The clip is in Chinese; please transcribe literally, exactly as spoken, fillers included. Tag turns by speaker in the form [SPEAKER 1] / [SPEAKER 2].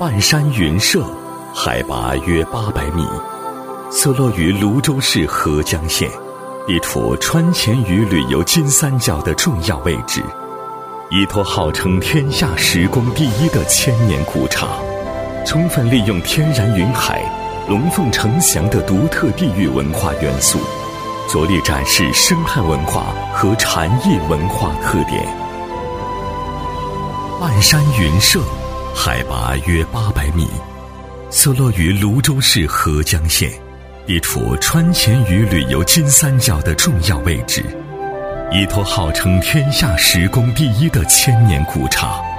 [SPEAKER 1] 半山云社，海拔约八百米，坐落于泸州市合江县，地处川黔渝旅游金三角的重要位置，依托号称天下十宫第一的千年古刹，充分利用天然云海、龙凤呈祥的独特地域文化元素，着力展示生态文化和禅意文化特点。半山云社，海拔约八百米，坐落于泸州市合江县，地处川黔渝旅游金三角的重要位置，依托号称天下十宫第一的千年古刹，